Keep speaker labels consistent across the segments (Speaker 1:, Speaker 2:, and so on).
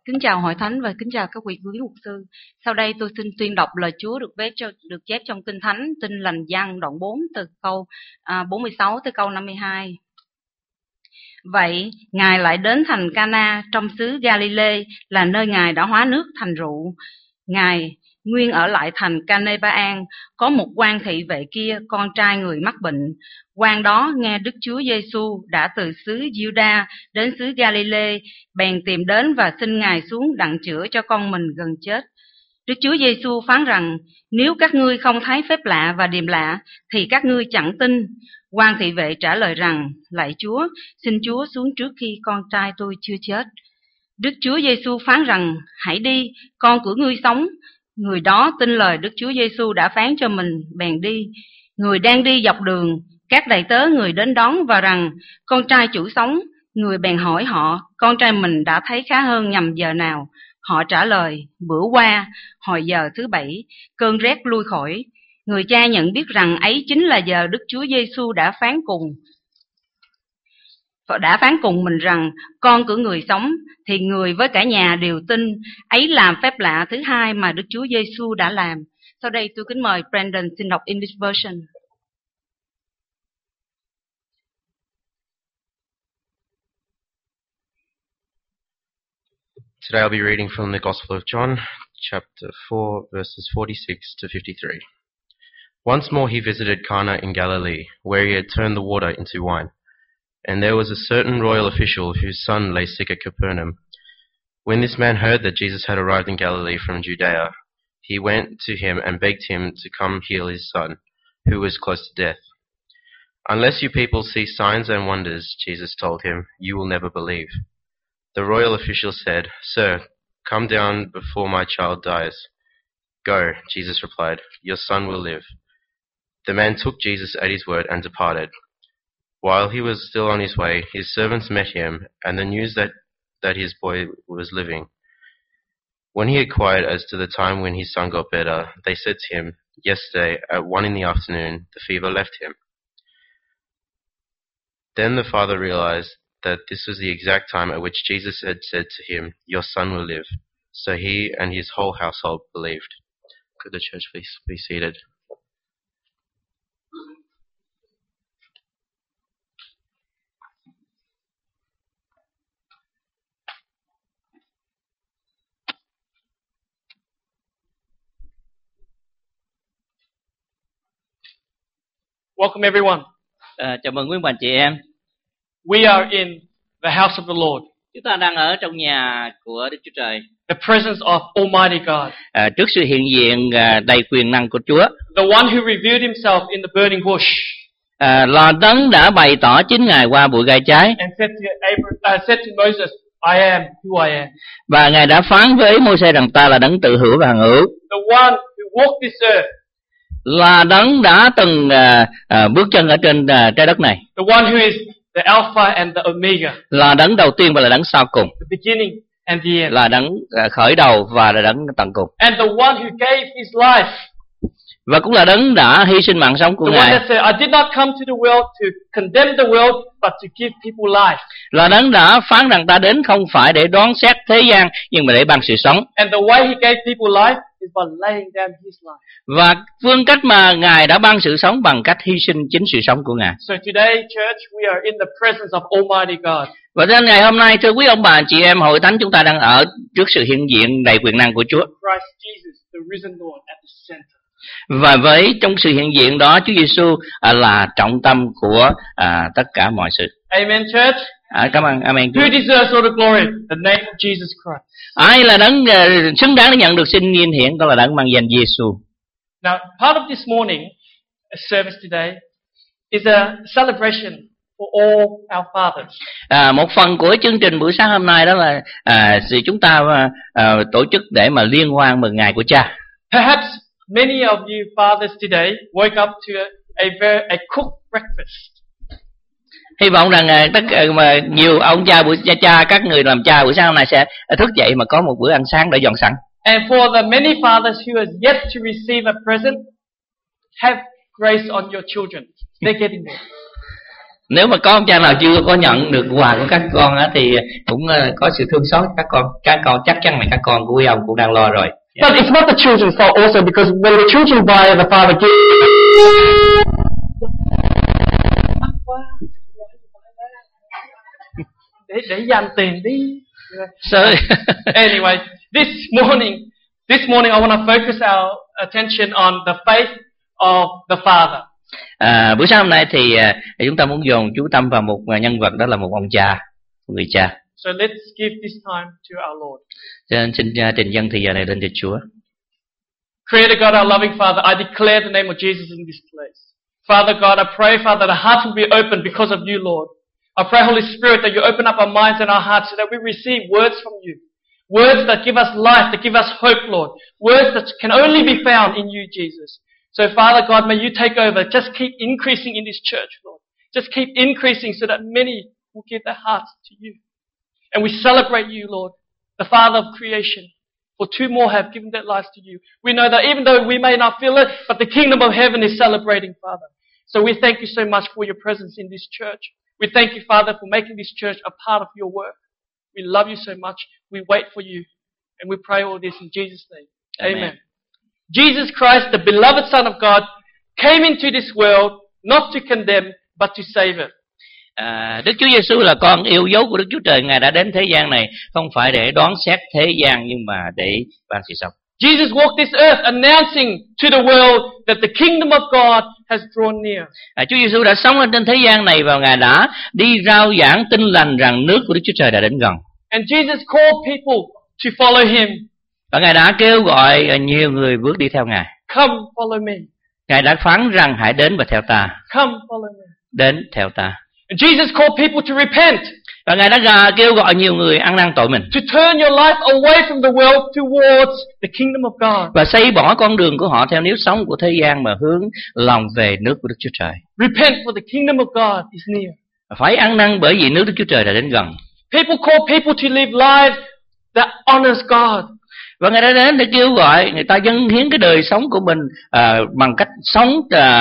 Speaker 1: Kính chào hội thánh và kính chào các vị quý mục sư. Sau đây tôi xin tuyên đọc lời Chúa được chép trong Kinh Thánh, Tin Lành Giăng đoạn 4 từ câu 46 tới câu 52. Vậy Ngài lại đến thành Cana trong xứ Galilee, là nơi Ngài đã hóa nước thành rượu. Ngài nguyên ở lại thành Canepaen, có một quan thị vệ kia, con trai người mắc bệnh. Quan đó nghe Đức Chúa Giêsu đã từ xứ Giu-đa đến xứ Galilee, bèn tìm đến và xin Ngài xuống đặng chữa cho con mình gần chết. Đức Chúa Giêsu phán rằng: nếu các ngươi không thấy phép lạ và điềm lạ, thì các ngươi chẳng tin. Quan thị vệ trả lời rằng: lạy Chúa, xin Chúa xuống trước khi con trai tôi chưa chết. Đức Chúa Giêsu phán rằng: hãy đi, con của ngươi sống. Người đó tin lời Đức Chúa Giêsu đã phán cho mình, bèn đi. Người đang đi dọc đường, các đầy tớ người đến đón và rằng: con trai chủ sống. Người bèn hỏi họ, con trai mình đã thấy khá hơn nhằm giờ nào? Họ trả lời: bữa qua, hồi giờ thứ 7, cơn rét lui khỏi. Người cha nhận biết rằng ấy chính là giờ Đức Chúa Giêsu đã phán cùng mình rằng con của người sống, thì người với cả nhà đều tin. Ấy làm phép lạ thứ hai mà Đức Chúa Giêsu đã làm. Sau đây tôi kính mời Brandon xin đọc English version.
Speaker 2: Today I'll be reading from the Gospel of John, chapter 4, verses 46 to 53. Once more he visited Cana in Galilee, where he had turned the water into wine. And there was a certain royal official whose son lay sick at Capernaum. When this man heard that Jesus had arrived in Galilee from Judea, he went to him and begged him to come heal his son, who was close to death. Unless you people see signs and wonders, Jesus told him, you will never believe. The royal official said, Sir, come down before my child dies. Go, Jesus replied, your son will live. The man took Jesus at his word and departed. While he was still on his way, his servants met him, and the news that his boy was living. When he inquired as to the time when his son got better, they said to him, yesterday at 1 p.m, the fever left him. Then the father realized that this was the exact time at which Jesus had said to him, your son will live. So he and his whole household believed. Could the church please be seated?
Speaker 3: Welcome everyone.
Speaker 4: Chào mừng quý bạn chị em.
Speaker 3: We are in the house of the Lord.
Speaker 4: Chúng ta đang ở trong nhà của Đức Chúa Trời.
Speaker 3: The presence of Almighty God.
Speaker 4: Trước sự hiện diện đầy quyền năng của Chúa.
Speaker 3: The one who revealed himself in the burning bush.
Speaker 4: Là đấng đã bày tỏ chính Ngài qua bụi gai cháy.
Speaker 3: And said to Moses, I am who I am.
Speaker 4: Và Ngài đã phán với Môi-se rằng ta là đấng tự hữu và hằng hữu.
Speaker 3: The one who walked this earth.
Speaker 4: Là đấng đã từng bước chân ở trên trái đất này.
Speaker 3: The one who is the Alpha and the Omega.
Speaker 4: Là đấng đầu tiên và là đấng sau cùng.
Speaker 3: The beginning and the end.
Speaker 4: Là đấng khởi đầu và là đấng tận cùng.
Speaker 3: And the one who gave his life.
Speaker 4: Và cũng là đấng đã hy sinh mạng sống của
Speaker 3: The
Speaker 4: Ngài.
Speaker 3: one that said, I did not come to the world to condemn the world, but to give people life.
Speaker 4: Là đấng đã phán rằng ta đến không phải để đoán xét thế gian, nhưng mà để ban sự sống.
Speaker 3: And the way he gave people life is by laying down his life.
Speaker 4: Và phương cách mà Ngài đã ban sự sống bằng cách hy sinh chính sự sống của Ngài.
Speaker 3: So today, church, we are in the presence of Almighty God.
Speaker 4: Và đến ngày hôm nay, thưa quý ông bà chị em, hội thánh chúng ta đang ở trước sự hiện diện đầy quyền năng của Chúa.
Speaker 3: Christ Jesus, the risen Lord, at the center.
Speaker 4: Và với trong sự hiện diện đó, Chúa Giêsu là trọng tâm của tất cả mọi sự.
Speaker 3: Amen, church.
Speaker 4: Cảm ơn, amen.
Speaker 3: Who deserves all the glory? The name of Jesus Christ.
Speaker 4: Ai là đấng xứng đáng để nhận được xin vinh hiển? Đó là đấng mang danh Giêsu.
Speaker 3: Now, part of this morning service today is a celebration for all our fathers.
Speaker 4: Một phần của chương trình buổi sáng hôm nay đó là sự chúng ta tổ chức để mà liên hoan mừng ngày của Cha.
Speaker 3: Perhaps many of you fathers today woke up to a cooked breakfast.
Speaker 4: Hy vọng rằng tất cả mà nhiều ông cha các người làm cha buổi sáng hôm nay sẽ thức dậy mà có một bữa ăn sáng đã dọn sẵn.
Speaker 3: And for the many fathers who have yet to receive a present, have grace on your children. They're getting there.
Speaker 4: Nếu mà có ông cha nào chưa có nhận được quà của các con á, thì cũng có sự thương xót các con. Các con chắc chắn là các con của quý ông cũng đang lo rồi.
Speaker 3: But it's not the children's fault also, because when the children buy and the father gives. Để dành tiền đi.
Speaker 4: Sorry.
Speaker 3: Anyway, this morning I want to focus our attention on the faith of the Father.
Speaker 4: Buổi sáng hôm nay thì chúng ta muốn dồn chú tâm vào một nhân vật, đó là một ông cha, một người cha.
Speaker 3: So let's give this time to our Lord.
Speaker 4: Cho nên xin trình dâng thời giờ này lên cho Chúa.
Speaker 3: Creator God, our loving Father, I declare the name of Jesus in this place. Father God, I pray, Father, the hearts will be open because of you, Lord. I pray, Holy Spirit, that you open up our minds and our hearts so that we receive words from you. Words that give us life, that give us hope, Lord. Words that can only be found in you, Jesus. So, Father God, may you take over. Just keep increasing in this church, Lord. Just keep increasing so that many will give their hearts to you. And we celebrate you, Lord, the Father of creation. For two more have given their lives to you. We know that even though we may not feel it, but the kingdom of heaven is celebrating, Father. So we thank you so much for your presence in this church. We thank you, Father, for making this church a part of your work. We love you so much. We wait for you. And we pray all this in Jesus' name. Amen. Jesus Christ, the beloved Son of God, came into this world not to condemn, but to save it.
Speaker 4: Đức Chúa Giêsu là con yêu dấu của Đức Chúa Trời. Ngài đã đến thế gian này không phải để đoán xét thế gian, nhưng mà để ban sự sống.
Speaker 3: Jesus walked this earth announcing to the world that the kingdom of God has drawn near.
Speaker 4: Chúa Giêsu đã sống trên thế gian này và Ngài đã đi rao giảng tin lành rằng nước của Đức Chúa Trời đã đến gần.
Speaker 3: And Jesus called people to follow him.
Speaker 4: Và Ngài đã kêu gọi nhiều người bước đi theo Ngài.
Speaker 3: Come follow me.
Speaker 4: Ngài đã phán rằng hãy đến và theo ta.
Speaker 3: Come follow me.
Speaker 4: Đến theo ta.
Speaker 3: And Jesus called people to repent.
Speaker 4: Và Ngài đã kêu gọi nhiều người ăn năn tội mình.
Speaker 3: To turn your life away from the world towards the kingdom of God.
Speaker 4: Và xây bỏ con đường của họ theo nếp sống của thế gian mà hướng lòng về nước của Đức Chúa Trời.
Speaker 3: Repent for the kingdom of God is near.
Speaker 4: Phải ăn năn bởi vì nước Đức Chúa Trời đã đến gần.
Speaker 3: People call people to live lives that honors God.
Speaker 4: Và Ngài đã đến để kêu gọi người ta dâng hiến cái đời sống của mình bằng cách sống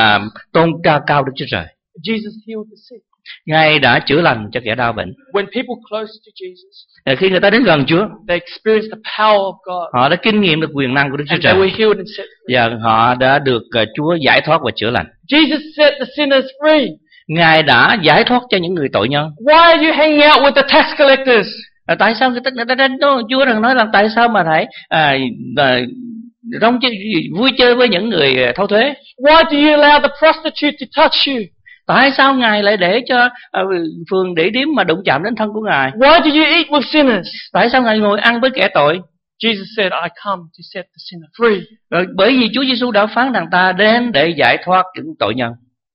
Speaker 4: tôn cao Đức Chúa Trời.
Speaker 3: Jesus healed the sick.
Speaker 4: Ngài đã chữa lành cho kẻ đau bệnh.
Speaker 3: When people close to Jesus,
Speaker 4: khi người ta đến gần Chúa,
Speaker 3: they experience the power of God.
Speaker 4: Họ đã kinh nghiệm được quyền năng của Đức Chúa
Speaker 3: And
Speaker 4: Trời.
Speaker 3: they were healed and set free.
Speaker 4: Và họ đã được Chúa giải thoát và chữa lành.
Speaker 3: Jesus set the sinners free.
Speaker 4: Ngài đã giải thoát cho những người tội nhân.
Speaker 3: Why are you hanging out with the tax collectors?
Speaker 4: Tại sao người ta đến đó? Chúa đang nói rằng tại sao mà phải vui chơi với những người thâu thuế?
Speaker 3: Why do you allow the prostitute to touch you?
Speaker 4: Tại sao Ngài lại để cho phường để điếm mà đụng chạm đến thân của Ngài?
Speaker 3: Why do you eat with sinners?
Speaker 4: Tại sao Ngài ngồi ăn với kẻ tội?
Speaker 3: Jesus said, I come to set the sinner free.
Speaker 4: Rồi bởi vì Chúa Giêsu đã phán rằng ta đến để giải thoát những tội nhân.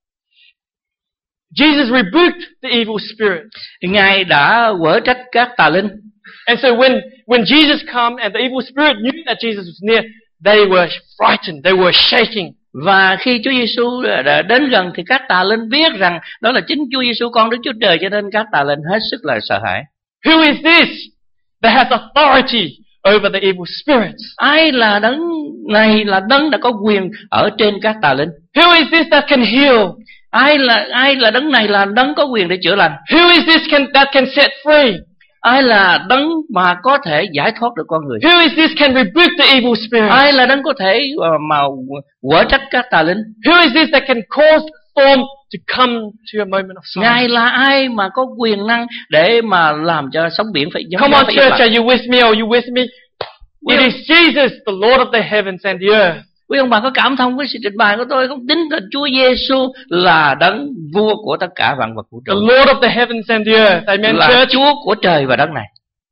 Speaker 3: Jesus rebuked the evil spirit.
Speaker 4: Ngài đã quở trách các tà linh.
Speaker 3: And so when Jesus came and the evil spirit knew that Jesus was near, they were frightened, they were shaking.
Speaker 4: Và khi Chúa Giêsu đã đến gần thì các tà linh biết rằng đó là chính Chúa Giêsu con Đức Chúa Trời, cho nên các tà linh hết sức là sợ hãi.
Speaker 3: Who is this that has authority over the evil spirits?
Speaker 4: Ai là đấng này, là đấng đã có quyền ở trên các tà linh?
Speaker 3: Who is this that can heal?
Speaker 4: Ai là đấng này là đấng có quyền để chữa lành?
Speaker 3: Who is this that can set free?
Speaker 4: Ai là đấng mà có thể giải thoát được con người?
Speaker 3: Who is this can rebuke the evil spirit?
Speaker 4: Ai là đấng có thể mà quở trách các tà linh?
Speaker 3: Who is this that can cause storm to come to a moment of silence?
Speaker 4: Ngài là ai mà có quyền năng để mà làm cho sóng biển phải giống?
Speaker 3: Come on church, are you with me? Are you with me? It is Jesus, the Lord of the heavens and the earth.
Speaker 4: Quý ông bà có cảm thông với sự trình bày của tôi không? Tính là Chúa Giêsu là đấng vua của tất cả vạn vật vũ trụ.
Speaker 3: The Lord of the heavens and the earth. Amen,
Speaker 4: là
Speaker 3: church.
Speaker 4: Chúa của trời và đất này.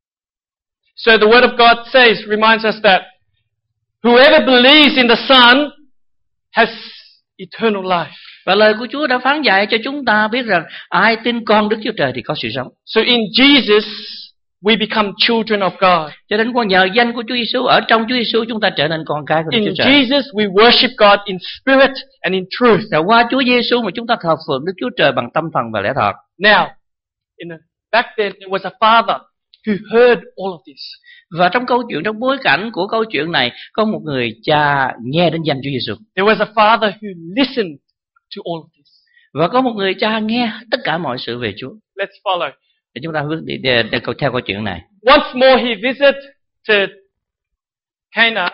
Speaker 3: So the word of God says, reminds us that whoever believes in the Son has eternal life.
Speaker 4: Và lời của Chúa đã phán dạy cho chúng ta biết rằng ai tin con Đức Chúa Trời thì có sự sống.
Speaker 3: So in Jesus we become children of God.
Speaker 4: Cho nên qua nhờ danh của Chúa Giêsu, ở trong Chúa Giêsu chúng ta trở nên con cái của Đức
Speaker 3: In
Speaker 4: Chúa Trời.
Speaker 3: Jesus we worship God in spirit and in truth.
Speaker 4: Và qua Chúa Giêsu mà chúng ta thờ phượng Đức Chúa Trời bằng tâm thần và lẽ thật.
Speaker 3: Now, back then there was a father who heard all of this.
Speaker 4: Và trong câu chuyện, trong bối cảnh của câu chuyện này, có một người cha nghe đến danh Chúa Giêsu.
Speaker 3: There was a father who listened to all of this.
Speaker 4: Và có một người cha nghe tất cả mọi sự về Chúa.
Speaker 3: Let's follow.
Speaker 4: Để chúng ta bước đi theo câu chuyện này.
Speaker 3: Once more he visited to Cana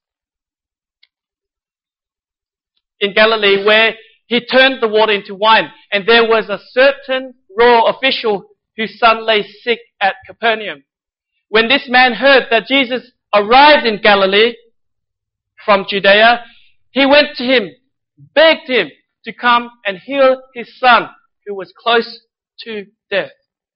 Speaker 3: in Galilee, where he turned the water into wine, and there was a certain royal official whose son lay sick at Capernaum. When this man heard that Jesus arrived in Galilee from Judea, he went to him, begged him to come and heal his son, who was close to death.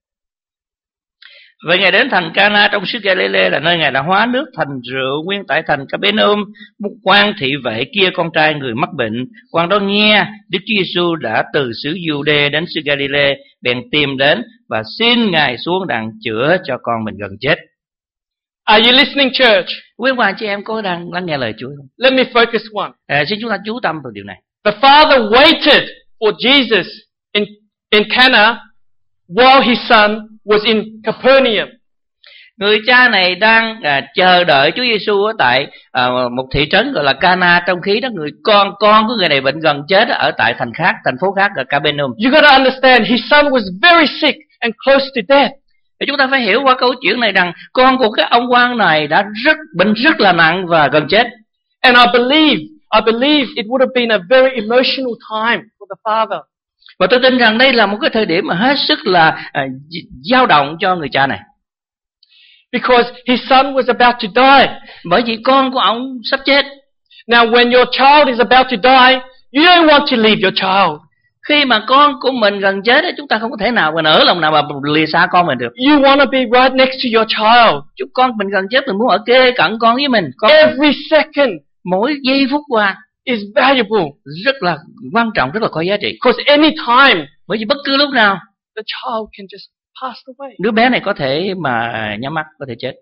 Speaker 4: Vậy Ngài đến thành Cana trong xứ Galilee, là nơi Ngài đã hóa nước thành rượu. Nguyên tại thành Capernaum, một quan thị vệ kia con trai người mắc bệnh. Quan đó nghe Đức Chúa Giêsu đã từ xứ Giu-đê đến xứ Galilee, bèn tìm đến và xin Ngài xuống đặng chữa cho con mình gần chết.
Speaker 3: Are you listening, church?
Speaker 4: Quý ông chị em có đang lắng nghe lời Chúa không?
Speaker 3: Let me focus one.
Speaker 4: Xin chúng ta chú tâm vào điều này.
Speaker 3: The father waited for Jesus in Cana while his son was in Capernaum.
Speaker 4: Người cha này đang chờ đợi Chúa Giêsu ở tại một thị trấn gọi là Cana, trong khi đó người con của người này bệnh gần chết ở tại thành phố khác ở Capernaum.
Speaker 3: You got to understand, his son was very sick and close to death.
Speaker 4: Thì chúng ta phải hiểu qua câu chuyện này rằng con của cái ông quan này đã bệnh rất là nặng và gần chết.
Speaker 3: And I believe it would have been a very emotional time for the father.
Speaker 4: Và tôi tin rằng đây là một cái thời điểm mà hết sức là dao động cho người cha này.
Speaker 3: Because his son was about to die.
Speaker 4: Bởi vì con của ông sắp chết.
Speaker 3: Now when your child is about to die, you don't want to leave your child.
Speaker 4: Khi mà con của mình gần chết, chúng ta không có thể nào mà nỡ lòng nào mà lìa xa con mình được.
Speaker 3: You want to be right next to your child.
Speaker 4: Chúng con mình gần chết, mình muốn ở kề cận con với mình.
Speaker 3: Every second,
Speaker 4: mỗi giây phút qua
Speaker 3: is valuable.
Speaker 4: Rất là quan trọng, rất là có giá trị.
Speaker 3: Because any time,
Speaker 4: bởi vì bất cứ lúc nào,
Speaker 3: the child can just pass away.
Speaker 4: Đứa bé này có thể mà nhắm mắt, có thể chết.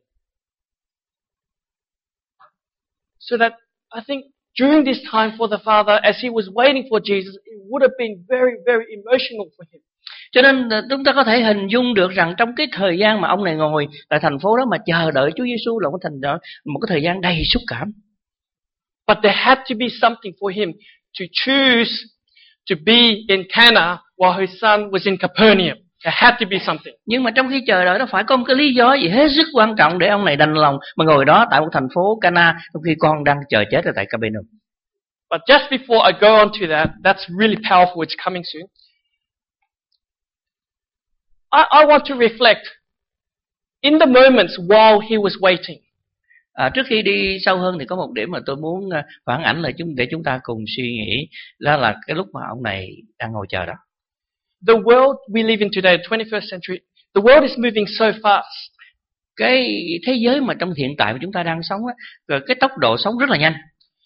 Speaker 3: So that I think during this time for the father, as he was waiting for Jesus, it would have been very, very emotional for him.
Speaker 4: Cho nên chúng ta có thể hình dung được rằng trong cái thời gian mà ông này ngồi tại thành phố đó mà chờ đợi Chúa Giêsu là một cái thời gian đầy xúc cảm.
Speaker 3: But there had to be something for him to choose to be in Cana while his son was in Capernaum. There had to be something.
Speaker 4: Nhưng mà trong khi chờ đợi đó phải có một cái lý do gì hết sức quan trọng để ông này đành lòng mà ngồi đó tại một thành phố Cana trong khi con đang chờ chết ở tại Capernaum.
Speaker 3: But just before I go on to that, that's really powerful. It's coming soon. I want to reflect in the moments while he was waiting.
Speaker 4: Trước khi đi sâu hơn thì có một điểm mà tôi muốn phản ảnh lại để chúng ta cùng suy nghĩ, đó là cái lúc mà ông này đang ngồi chờ đó.
Speaker 3: The world we live in today, 21st century, the world is moving so fast.
Speaker 4: Cái thế giới mà trong hiện tại mà chúng ta đang sống á, cái tốc độ sống rất là nhanh.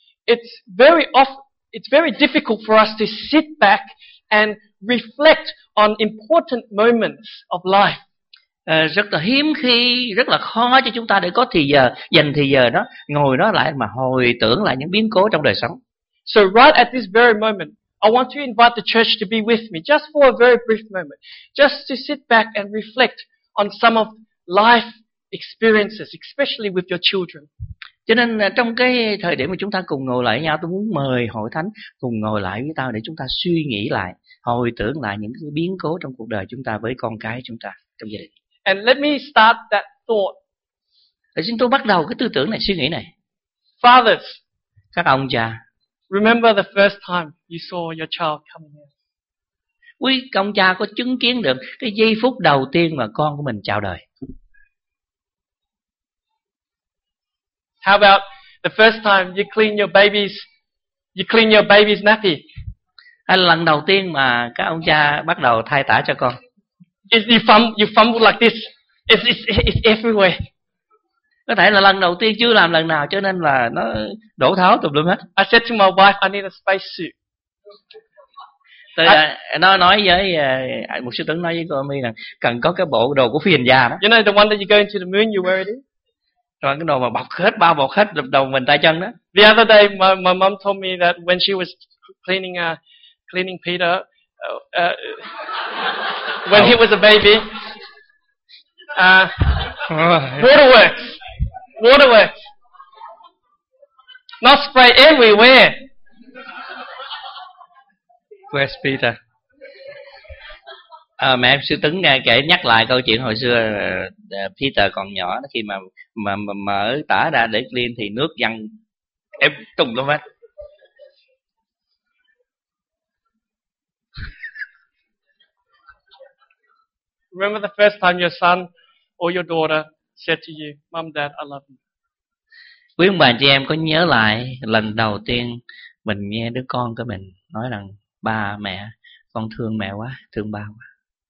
Speaker 3: It's very difficult for us to sit back and reflect on important moments of life.
Speaker 4: Rất là hiếm khi, rất là khó cho chúng ta để có dành thì giờ đó ngồi đó lại mà hồi tưởng lại những biến cố trong đời sống.
Speaker 3: So right at this very moment, I want to invite the church to be with me just for a very brief moment, just to sit back and reflect on some of life experiences, especially with your children.
Speaker 4: Cho nên trong cái thời điểm mà chúng ta cùng ngồi lại với nhau, tôi muốn mời hội thánh cùng ngồi lại với tao để chúng ta suy nghĩ lại, hồi tưởng lại những cái biến cố trong cuộc đời chúng ta với con cái chúng ta trong gia đình.
Speaker 3: And let me start that thought.
Speaker 4: Để xin tôi bắt đầu cái tư tưởng này, suy nghĩ này.
Speaker 3: Fathers,
Speaker 4: các ông cha,
Speaker 3: remember the first time you saw your child coming in.
Speaker 4: Quý ông cha có chứng kiến được cái giây phút đầu tiên mà con của mình chào đời.
Speaker 3: How about the first time you clean your baby's nappy?
Speaker 4: Hay là lần đầu tiên mà các ông cha bắt đầu thay tã cho con?
Speaker 3: You fumble like this. It's everywhere.
Speaker 4: Có thể là lần đầu tiên chưa làm lần nào cho nên là nó đổ tháo tùm lum hết.
Speaker 3: I said to my wife, I need a space suit.
Speaker 4: Nó nói với một sư tưởng nói với cô My là cần có cái bộ đồ của phi hành gia đó.
Speaker 3: You know the one that you go into the moon, you wear it in?
Speaker 4: Rồi cái đồ mà bọc hết, bao bọc hết đầu mình tay chân đó.
Speaker 3: The other day, my mom told me that when she was cleaning Peter, when he was a baby, waterworks, not spray everywhere.
Speaker 4: Where's Peter? Mẹ sư Tấn kể nhắc lại câu chuyện hồi xưa Peter còn nhỏ, khi mà mở tả ra để clean thì nước văng em tung lên hết.
Speaker 3: Remember the first time your son or your daughter said to you, Mom, Dad, I love you.
Speaker 4: Quý ông bà chị em có nhớ lại lần đầu tiên mình nghe đứa con của mình nói rằng ba mẹ, con thương mẹ quá, thương ba quá.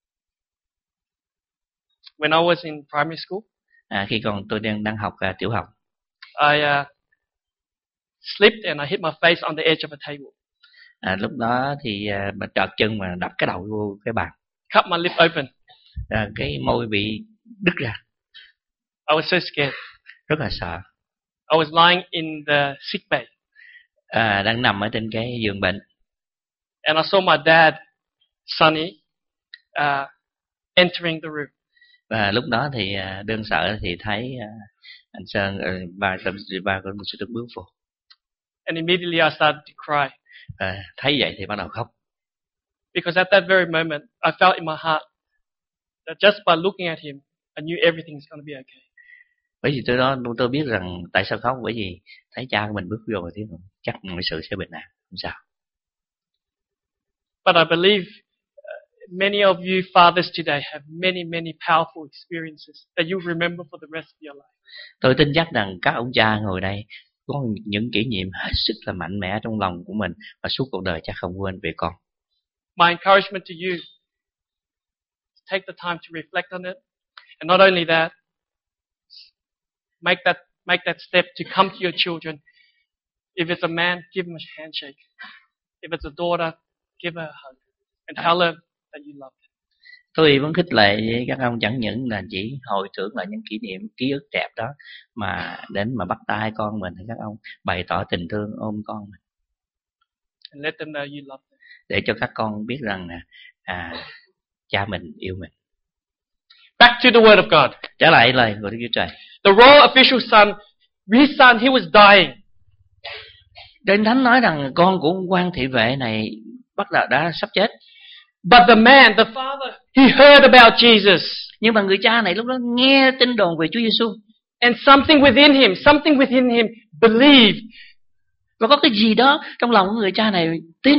Speaker 3: When I was in primary school,
Speaker 4: Khi còn tôi đang học tiểu học,
Speaker 3: I slipped and I hit my face on the edge of a table.
Speaker 4: Lúc đó thì mà trợt chân mà đập cái đầu vô cái bàn.
Speaker 3: Cut my lip open.
Speaker 4: Cái môi bị đứt ra.
Speaker 3: I was so scared.
Speaker 4: Rất là sợ.
Speaker 3: I was lying in the sick bay.
Speaker 4: Đang nằm ở trên cái giường bệnh.
Speaker 3: And I saw my dad, Sonny, entering the room.
Speaker 4: Và lúc đó thì đơn sợ thì thấy anh Sơn ba con sẽ được bước vô.
Speaker 3: And immediately I started to cry.
Speaker 4: Thấy vậy thì bắt đầu khóc.
Speaker 3: Because at that very moment, I felt in my heart that just by looking at him, I knew everything's going to be okay.
Speaker 4: Bởi vì tôi biết rằng tại sao khóc, bởi vì thấy cha của mình bước vô thì chắc mọi sự sẽ bình an, không sao.
Speaker 3: But I believe many of you fathers today have many powerful experiences that you remember for the rest of your life.
Speaker 4: Tôi tin chắc rằng các ông cha ngồi đây có những kỷ niệm hết sức là mạnh mẽ trong lòng của mình và suốt cuộc đời chắc không quên về con.
Speaker 3: My encouragement to you, take the time to reflect on it, and not only that, make that step to come to your children. If it's a man, give him a handshake. If it's a daughter, give her a hug and tell her that you love them.
Speaker 4: Tôi vẫn khích lệ với các ông chẳng những là chỉ hồi tưởng lại những kỷ niệm, ký ức đẹp đó, mà đến mà bắt tay con mình thì các ông bày tỏ tình thương ôm con mình.
Speaker 3: And let them know you love them.
Speaker 4: Để cho các con biết rằng cha mình yêu mình.
Speaker 3: Back to the word of God.
Speaker 4: Trở lại lời của Đức Chúa Trời.
Speaker 3: The royal official son, his son, he was dying.
Speaker 4: Đến Thánh nói rằng con của ông quan thị vệ này bắt đầu đã sắp chết.
Speaker 3: But the man, the father, he heard about Jesus.
Speaker 4: Nhưng mà người cha này lúc đó nghe tin đồn về Chúa Giêsu.
Speaker 3: And something within him believed.
Speaker 4: Và có cái gì đó trong lòng của người cha này tin.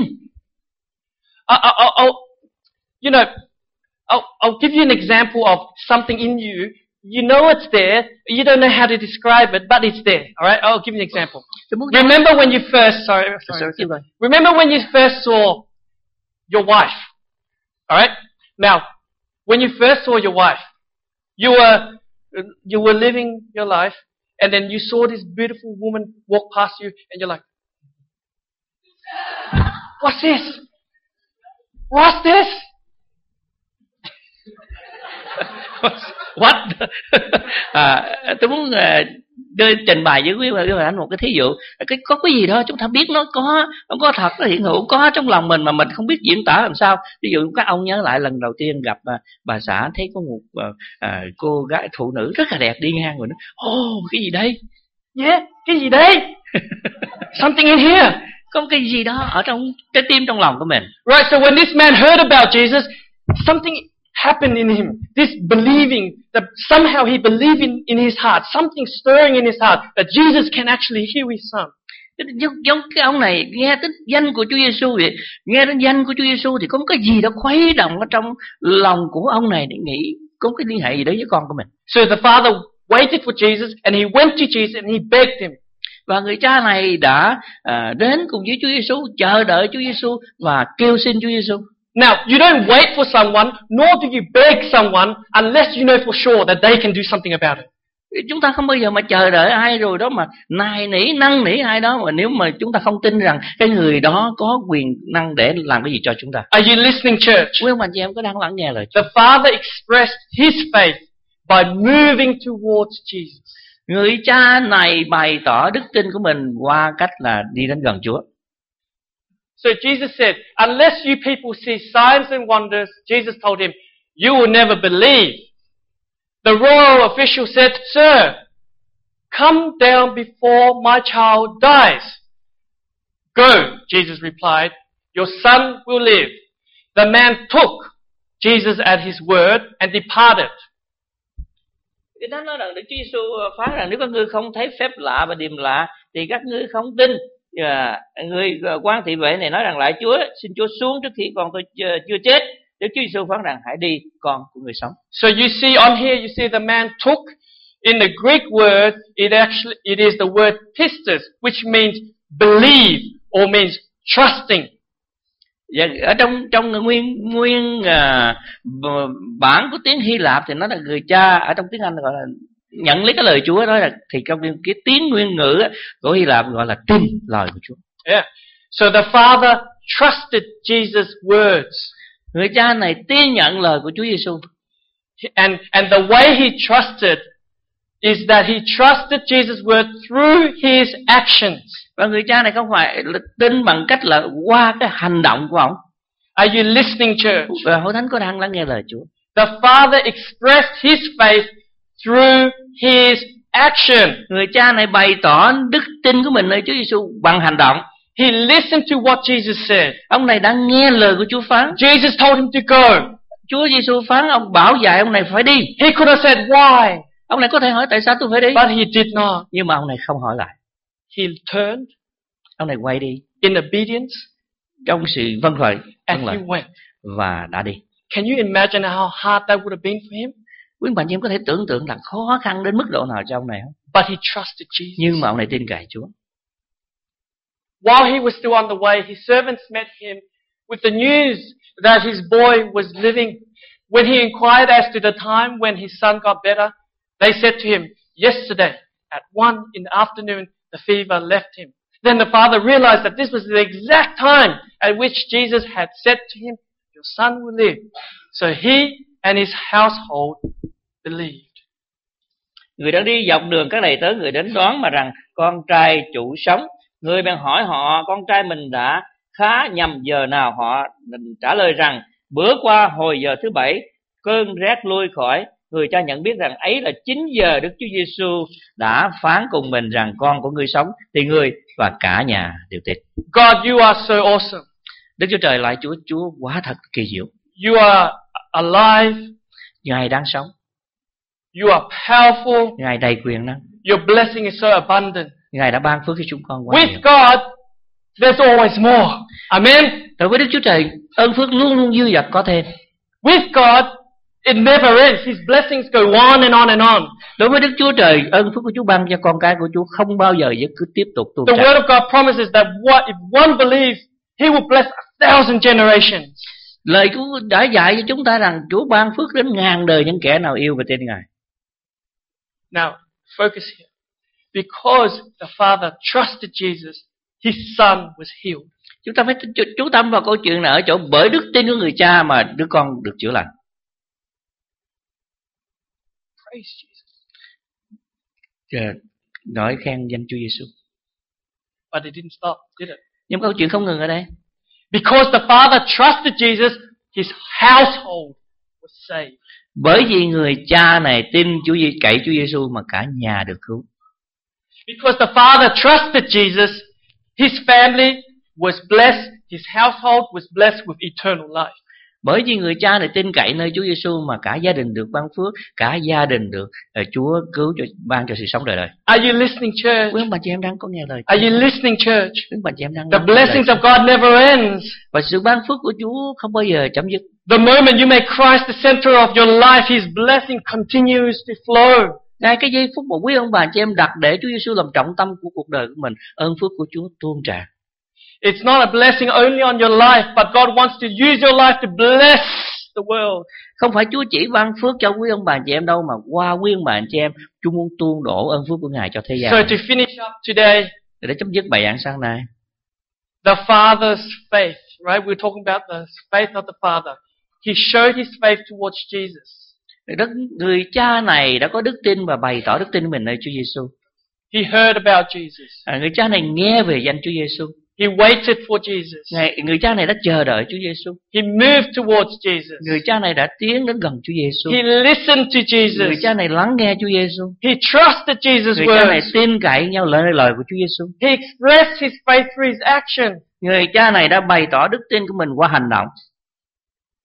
Speaker 3: You know, I'll give you an example of something in you. You know it's there. You don't know how to describe it, but it's there. All right? I'll give you an example. Remember when you first... Sorry. Remember when you first saw your wife? All right? Now, when you first saw your wife, you were living your life, and then you saw this beautiful woman walk past you, and you're like, what's this? What's this?
Speaker 4: What? Tôi muốn trình bày với quý vị một cái thí dụ. Có cái gì đó chúng ta biết nó có thật, nó hiện hữu, có trong lòng mình mà mình không biết diễn tả làm sao. Ví dụ các ông nhớ lại lần đầu tiên gặp bà xã, thấy có một cô gái phụ nữ rất là đẹp đi ngang rồi nói, cái gì đây?
Speaker 3: Yeah, cái gì đây? Something in here.
Speaker 4: Có cái gì đó ở trong trái tim trong lòng của mình.
Speaker 3: Right, so when this man heard about Jesus, something happened in him. This believing, that somehow he believed in his heart, something stirring in his heart, that Jesus can actually heal his son.
Speaker 4: Giống cái ông này nghe đến danh của Chúa Giêsu vậy, nghe đến danh của Chúa Giêsu thì có một cái gì đó khuấy động ở trong lòng của ông này để nghĩ có cái liên hệ gì đó với con của mình.
Speaker 3: So the father waited for Jesus and he went to Jesus and he begged him.
Speaker 4: Và người cha này đã đến cùng với Chúa Giêsu, chờ đợi Chúa Giêsu và kêu xin Chúa Giêsu.
Speaker 3: Now, you don't wait for someone, nor do you beg someone unless you know for sure that they can do something about it.
Speaker 4: Chúng ta không bao giờ mà chờ đợi ai rồi đó mà nài nỉ, năn nỉ ai đó mà nếu mà chúng ta không tin rằng cái người đó có quyền năng để làm cái gì cho chúng ta.
Speaker 3: Are you listening, church?
Speaker 4: Quý ông bà chị em có đang lắng nghe lời
Speaker 3: Chúa? The Father expressed his faith by moving towards Jesus.
Speaker 4: Người cha này bày tỏ đức tin của mình qua cách là đi đến gần Chúa.
Speaker 3: So Jesus said, unless you people see signs and wonders, Jesus told him, you will never believe. The royal official said, sir, come down before my child dies. Go, Jesus replied, your son will live. The man took Jesus at his word and departed.
Speaker 4: Kinh Thánh nói rằng Đức Chúa Giêsu phán rằng nếu các ngươi không thấy phép lạ và điềm lạ thì các ngươi không tin. Người quan thị vệ này nói rằng lại Chúa, xin Chúa xuống trước khi con tôi chưa chết. Đức Chúa Giêsu phán rằng hãy đi, con của người sống.
Speaker 3: So you see on here, you see the man took. In the Greek word, it is the word pistis, which means believe or means trusting.
Speaker 4: Và ở trong nguyên bản của tiếng Hy Lạp thì nó là người cha, ở trong tiếng Anh gọi là nhận lấy cái lời Chúa đó, là thì trong cái tiếng nguyên ngữ của Hy Lạp gọi là tin lời của Chúa.
Speaker 3: Yeah. So the father trusted Jesus' words.
Speaker 4: Người cha này tin nhận lời của Chúa Giêsu.
Speaker 3: And the way he trusted is that he trusted Jesus' word through his actions.
Speaker 4: Và người cha này không phải tin bằng cách là qua cái hành động của ông.
Speaker 3: Are you listening, church?
Speaker 4: Và hội thánh có đang lắng nghe lời Chúa.
Speaker 3: The father expressed his faith through his action.
Speaker 4: Người cha này bày tỏ đức tin của mình nơi Chúa Giêsu bằng hành động.
Speaker 3: He listened to what Jesus said.
Speaker 4: Ông này đã nghe lời của Chúa phán.
Speaker 3: Jesus told him to go.
Speaker 4: Chúa Giêsu phán, ông bảo dạy ông này phải đi.
Speaker 3: He could have said why.
Speaker 4: Ông này có thể hỏi tại sao tôi phải đi.
Speaker 3: But he did not.
Speaker 4: Nhưng mà ông này không hỏi lại.
Speaker 3: He turned.
Speaker 4: Ông này quay đi.
Speaker 3: In obedience.
Speaker 4: Trong sự vâng lời.
Speaker 3: And he went.
Speaker 4: Và đã đi.
Speaker 3: Can you imagine how hard that would have been for him?
Speaker 4: Quý bạn chị em có thể tưởng tượng là khó khăn đến mức độ nào cho ông này không?
Speaker 3: But he trusted Jesus.
Speaker 4: Nhưng mà ông này tin cậy Chúa.
Speaker 3: While he was still on the way, his servants met him with the news that his boy was living. When he inquired as to the time when his son got better, they said to him, yesterday at 1 in the afternoon, the fever left him. Then the father realized that this was the exact time at which Jesus had said to him, your son will live. So he and his household believed.
Speaker 4: Người đang đi dọc đường các đầy tớ người đến đón mà rằng con trai chủ sống. Người bèn hỏi họ con trai mình đã khá nhằm giờ nào. Họ trả lời rằng bữa qua hồi giờ thứ 7 cơn rét lui khỏi. Người cha nhận biết rằng ấy là 9 giờ Đức Chúa Giêsu đã phán cùng mình rằng con của người sống, thì người và cả nhà đều tin.
Speaker 3: God, you are so awesome.
Speaker 4: Đức Chúa Trời lại Chúa quá thật kỳ diệu.
Speaker 3: You are alive.
Speaker 4: Ngài đang sống.
Speaker 3: You are powerful.
Speaker 4: Ngài đầy quyền năng.
Speaker 3: Your blessing is so abundant.
Speaker 4: Ngài đã ban phước cho chúng con quá nhiều.
Speaker 3: With God, there's always more. Amen.
Speaker 4: Đối với Đức Chúa Trời, ơn phước luôn luôn dư dật có thêm.
Speaker 3: With God, it never ends. His blessings go on and on and on.
Speaker 4: Đối với Đức Chúa Trời, ơn phước của Chúa ban cho con cái của Chúa không bao giờ cứ tiếp tục tuôn
Speaker 3: The
Speaker 4: tràn.
Speaker 3: Word of God promises that if one believes, He will bless 1,000 generations.
Speaker 4: Lời Chúa đã dạy cho chúng ta rằng Chúa ban phước đến ngàn đời những kẻ nào yêu và tin Ngài.
Speaker 3: Now, focus here. Because the Father trusted Jesus, His Son was healed.
Speaker 4: Chúng ta phải chú tâm vào câu chuyện này ở chỗ bởi đức tin của người cha mà đứa con được chữa lành.
Speaker 3: Praise Jesus.
Speaker 4: Nói khen danh Chúa Giêsu.
Speaker 3: But it didn't stop, did it?
Speaker 4: Nhưng câu chuyện không ngừng ở đây.
Speaker 3: Because the Father trusted Jesus, His household was saved.
Speaker 4: Bởi vì người cha này tin cậy Chúa Giêsu mà cả nhà được cứu.
Speaker 3: Because the Father trusted Jesus, His family was blessed, His household was blessed with eternal life.
Speaker 4: Bởi vì người cha này tin cậy nơi Chúa Giêsu mà cả gia đình được ban phước, cả gia đình được Chúa cứu cho ban cho sự sống đời đời.
Speaker 3: Are you listening, church?
Speaker 4: Quý ông bà chị em đang có nghe lời.
Speaker 3: Are you listening, church?
Speaker 4: Quý ông bà chị em đang
Speaker 3: The blessings of God never ends.
Speaker 4: Và sự ban phước của Chúa không bao giờ chấm dứt.
Speaker 3: The moment you make Christ the center of your life, His blessing continues to flow.
Speaker 4: Ngay cái giây phút mà quý ông bà chị em đặt để Chúa Giêsu làm trọng tâm của cuộc đời của mình, ơn phước của Chúa tuôn tràn.
Speaker 3: It's not a blessing only on your life, but God wants to use your life to bless the world.
Speaker 4: Không phải Chúa chỉ ban phước cho quý ông bà chị em đâu, mà qua quý ông bà chị em, Chúa muốn tuôn đổ ơn phước của Ngài cho thế gian.
Speaker 3: So to finish up today,
Speaker 4: Để chấm dứt bài giảng sáng nay,
Speaker 3: the Father's faith, right? We're talking about the faith of the Father. He showed His faith towards Jesus.
Speaker 4: Người cha này đã có đức tin và bày tỏ đức tin của mình nơi Chúa Giêsu.
Speaker 3: He heard about Jesus.
Speaker 4: Người cha này nghe về danh Chúa Giêsu.
Speaker 3: He waited for Jesus.
Speaker 4: Người cha này đã chờ đợi Chúa Giêsu.
Speaker 3: He moved towards Jesus.
Speaker 4: Người cha này đã tiến đến gần Chúa Giêsu.
Speaker 3: He listened to Jesus.
Speaker 4: Người cha này lắng nghe Chúa Giêsu.
Speaker 3: He trusted Jesus'
Speaker 4: Người cha này
Speaker 3: words.
Speaker 4: tin cậy nhau lời của Chúa Giêsu.
Speaker 3: He expressed his faith through his action.
Speaker 4: Người cha này đã bày tỏ đức tin của mình qua hành động.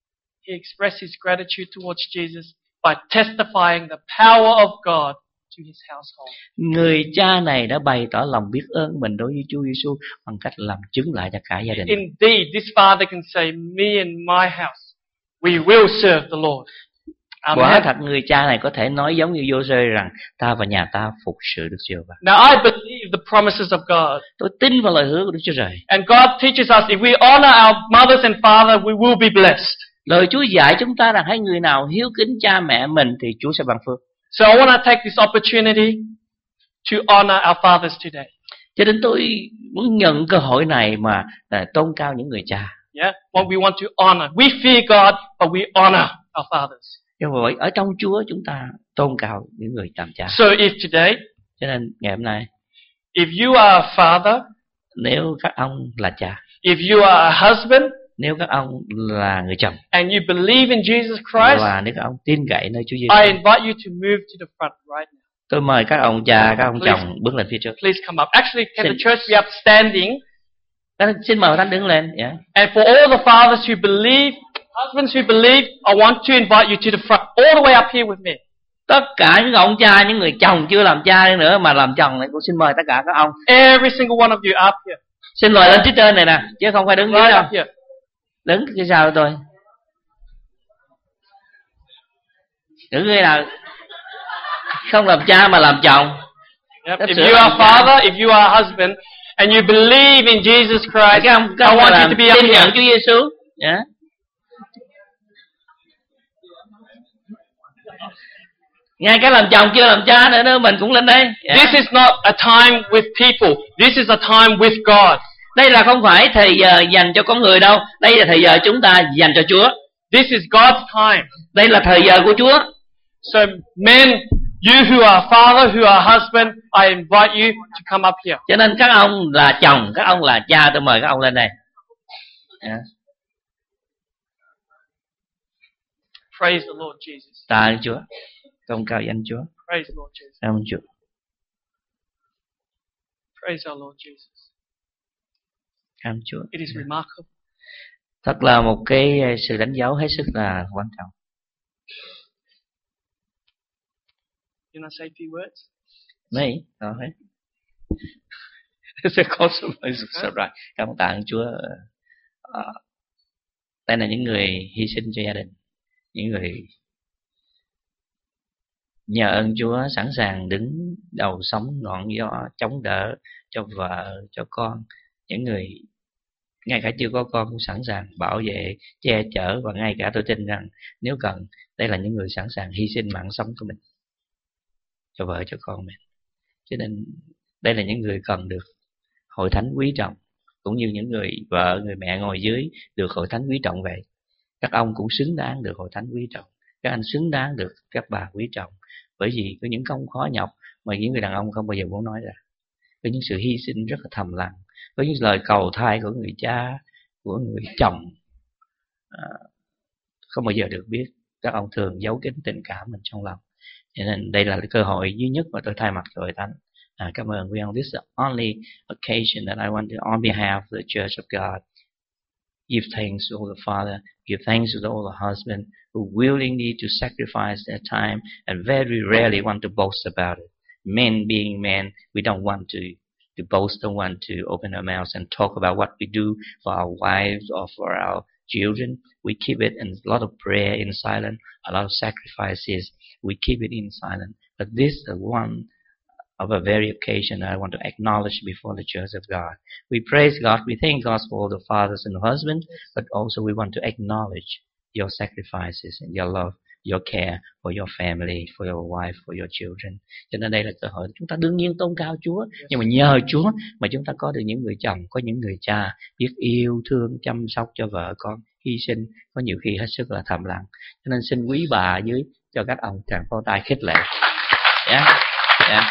Speaker 3: he expressed his gratitude towards Jesus by testifying the power of God to his household.
Speaker 4: Người cha này đã bày tỏ lòng biết ơn mình đối với Chúa Giêsu bằng cách làm chứng lại cho cả gia đình.
Speaker 3: Indeed, this father can say, me and my house, we will serve the Lord.
Speaker 4: Quả
Speaker 3: Amen.
Speaker 4: thật người cha này có thể nói giống như Giô-sê rằng ta và nhà ta phục sự Đức Giê-hô-va.
Speaker 3: Now I believe the promises of God.
Speaker 4: Tôi tin vào lời hứa của Đức Chúa Trời.
Speaker 3: And God teaches us if we honor our mothers and father, we will be blessed.
Speaker 4: Lời Chúa dạy chúng ta rằng hãy người nào hiếu kính cha mẹ mình thì Chúa sẽ ban phước.
Speaker 3: So I want to take this opportunity to honor our fathers today.
Speaker 4: Cho nên tôi muốn nhận cơ hội này mà tôn cao những người cha.
Speaker 3: Yeah, what we want to honor. We fear God, but we honor our fathers.
Speaker 4: Do vậy ở trong Chúa chúng ta tôn cao những người làm cha.
Speaker 3: So if today,
Speaker 4: Cho nên ngày hôm nay,
Speaker 3: if you are a father,
Speaker 4: nếu các ông là cha,
Speaker 3: if you are a husband,
Speaker 4: nếu các ông là người chồng,
Speaker 3: and you believe in Jesus Christ,
Speaker 4: và nếu các ông tin cậy nơi Chúa
Speaker 3: I
Speaker 4: Giêsu,
Speaker 3: invite you to move to the front right now.
Speaker 4: tôi mời các ông cha, các ông chồng bước lên phía trước.
Speaker 3: Please come up. Actually, can the church be upstanding?
Speaker 4: Xin mời Thánh đứng lên. Yeah.
Speaker 3: And for all the fathers who believe, husbands who believe, I want to invite you to the front, all the way up here with me.
Speaker 4: Tất cả những ông cha, những người chồng chưa làm cha nữa mà làm chồng này, cũng xin mời tất cả các ông.
Speaker 3: Every single one of you up here.
Speaker 4: Xin mời lên phía trên này nè, chứ không phải đứng dưới
Speaker 3: Right
Speaker 4: đâu.
Speaker 3: up here.
Speaker 4: Đứng phía sau của tôi. Đứng người nào không làm cha mà làm chồng.
Speaker 3: Yep. If you are a father, if you are a husband, and you believe in Jesus Christ,
Speaker 4: Các ông
Speaker 3: I want you to be up
Speaker 4: tin nhận
Speaker 3: here.
Speaker 4: Chúa Giêsu. Yeah. Ngay cả làm chồng chưa làm cha nữa mình cũng lên đây. Yeah.
Speaker 3: This is not a time with people. This is a time with God.
Speaker 4: Đây là không phải thời giờ dành cho con người đâu. Đây là thời giờ chúng ta dành cho Chúa.
Speaker 3: This is God's time.
Speaker 4: Đây là thời giờ của Chúa.
Speaker 3: So men, you who are father, who are husband, I invite you to come up here.
Speaker 4: Cho nên các ông là chồng, các ông là cha, tôi mời các ông lên đây. Yeah.
Speaker 3: Praise the Lord Jesus.
Speaker 4: Tạ ơn Chúa. Tôn cao danh Chúa.
Speaker 3: Praise the Lord Jesus.
Speaker 4: Cảm ơn Chúa.
Speaker 3: Praise our Lord Jesus.
Speaker 4: Cảm ơn Chúa.
Speaker 3: It is remarkable.
Speaker 4: Thật là một cái sự đánh dấu hết sức là quan trọng.
Speaker 3: You want to say a few words?
Speaker 4: Me? Okay. Sẽ có sự right. Cảm ơn tạ ơn Chúa. Đây là những người hy sinh cho gia đình, những người nhờ ơn Chúa sẵn sàng đứng đầu sóng ngọn gió chống đỡ cho vợ, cho con, những người ngay cả chưa có con cũng sẵn sàng bảo vệ, che chở, và ngay cả tôi tin rằng nếu cần, đây là những người sẵn sàng hy sinh mạng sống của mình cho vợ, cho con mình. Cho nên đây là những người cần được hội thánh quý trọng, cũng như những người vợ, người mẹ ngồi dưới được hội thánh quý trọng vậy. Các ông cũng xứng đáng được hội thánh quý trọng, các anh xứng đáng được các bà quý trọng, bởi vì có những công khó nhọc mà những người đàn ông không bao giờ muốn nói ra, có những sự hy sinh rất là thầm lặng, có những lời cầu thay của người cha, của người chồng không bao giờ được biết. Các ông thường giấu kín tình cảm mình trong lòng. Cho nên đây là cơ hội duy nhất mà tôi thay mặt cho hội thánh cảm ơn quý ông. This is the only occasion that I want to, on behalf of the Church of God, give thanks to all the Father, give thanks to all the husband who willingly to sacrifice their time and very rarely want to boast about it. Men being men, we don't want to boast, don't want to open our mouths and talk about what we do for our wives or for our children. We keep it in a lot of prayer in silence, a lot of sacrifices. We keep it in silence. But this is one of a very occasion I want to acknowledge before the Church of God. We praise God, we thank God for all the fathers and husbands, but also we want to acknowledge your sacrifices and your love, your care for your family, for your wife, for your children. Cho nên đây là cơ hội chúng ta đương nhiên tôn cao Chúa, nhưng mà nhờ Chúa mà chúng ta có được những người chồng, có những người cha biết yêu thương, chăm sóc cho vợ con, hy sinh, có nhiều khi hết sức là thầm lặng. Cho nên xin quý bà dưới cho các ông tràng pháo tay khích lệ. Yeah. Yeah.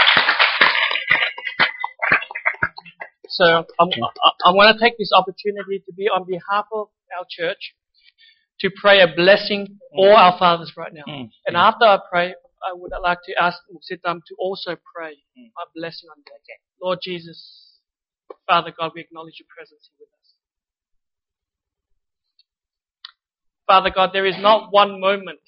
Speaker 3: So I want to take this opportunity to be on behalf of our church to pray a blessing all our fathers right now. And after I pray, I would like to ask Musitam to also pray a blessing on them. Lord Jesus, Father God, we acknowledge your presence here with us. Father God, there is not one moment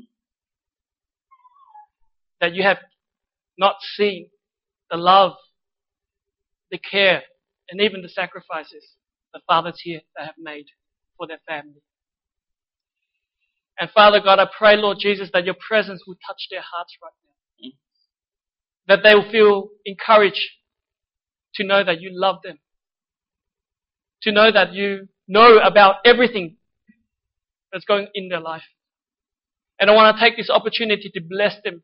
Speaker 3: that you have not seen the love, the care, and even the sacrifices the fathers here that have made for their family. And Father God, I pray, Lord Jesus, that your presence will touch their hearts right now. That they will feel encouraged to know that you love them. To know that you know about everything that's going in their life. And I want to take this opportunity to bless them.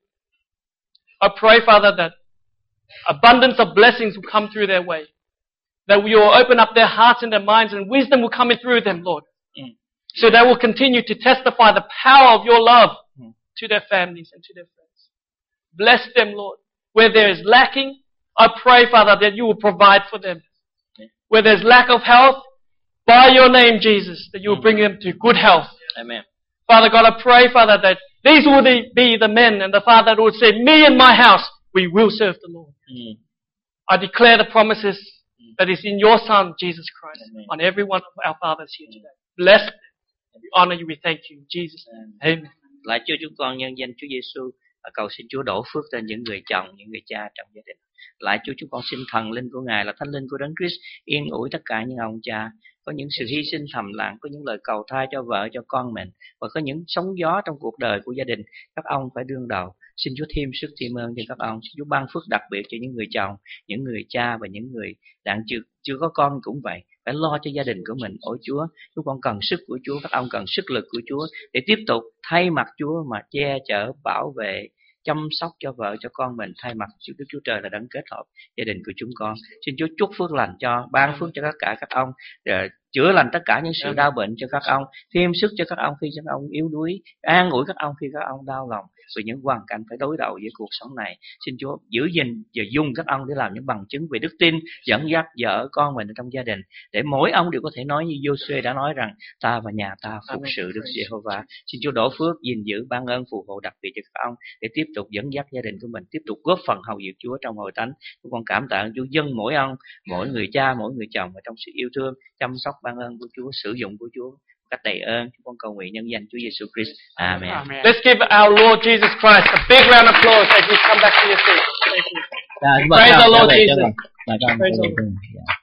Speaker 3: I pray, Father, that abundance of blessings will come through their way. That you will open up their hearts and their minds, and wisdom will come in through them, Lord. So they will continue to testify the power of your love to their families and to their friends. Bless them, Lord. Where there is lacking, I pray, Father, that you will provide for them. Where there's lack of health, by your name, Jesus, that you will bring them to good health.
Speaker 4: Amen.
Speaker 3: Father God, I pray, Father, that these will be the men and the Father that would say, me and my house, we will serve the Lord. I declare the promises that is in your Son, Jesus Christ, on every one of our fathers here today. Bless them. We honor you, we thank you. In Jesus' name. Amen.
Speaker 4: Lại cho chúng con nhân danh Chúa Giêsu cầu xin Chúa đổ phước trên những người chồng, những người cha trong gia đình. Lại Chúa chúng con xin thần linh của Ngài là thánh linh của Đấng Christ yên ủi tất cả những ông cha có những sự hy sinh thầm lặng, có những lời cầu thai cho vợ cho con mình, và có những sóng gió trong cuộc đời của gia đình các ông phải đương đầu. Xin Chúa thêm sức thêm ơn cho các ông. Xin Chúa ban phước đặc biệt cho những người chồng, những người cha và những người đang chưa có con cũng vậy, phải lo cho gia đình của mình. Ôi Chúa, chúng con cần sức của Chúa, các ông cần sức lực của Chúa để tiếp tục thay mặt Chúa mà che chở, bảo vệ, chăm sóc cho vợ cho con mình, thay mặt Đức Chúa Trời là đấng kết hợp gia đình của chúng con. Xin Chúa chúc phước lành cho, ban phước cho tất cả các ông, chữa lành tất cả những sự đau bệnh cho các ông, thêm sức cho các ông khi các ông yếu đuối, an ủi các ông khi các ông đau lòng vì những hoàn cảnh phải đối đầu với cuộc sống này. Xin Chúa giữ gìn và dùng các ông để làm những bằng chứng về đức tin, dẫn dắt vợ con mình ở trong gia đình, để mỗi ông đều có thể nói như Giô-suê đã nói rằng ta và nhà ta phục sự Đức Giê-hô-va. Xin Chúa đổ phước, gìn giữ, ban ơn phù hộ đặc biệt cho các ông để tiếp tục dẫn dắt gia đình của mình, tiếp tục góp phần hầu việc Chúa trong hội thánh. Chúng con cảm tạ Chúa dâng mỗi ông, mỗi người cha, mỗi người chồng ở trong sự yêu thương, chăm sóc, ban ơn của Chúa, sử dụng của Chúa cách đầy ơn. Chúng con cầu nguyện nhân danh Chúa Giêsu Christ. Amen.
Speaker 3: Let's give our Lord Jesus Christ a big round of applause as we come back to your seat. Thank you.
Speaker 4: Praise the Lord Jesus.
Speaker 3: Praise the Lord.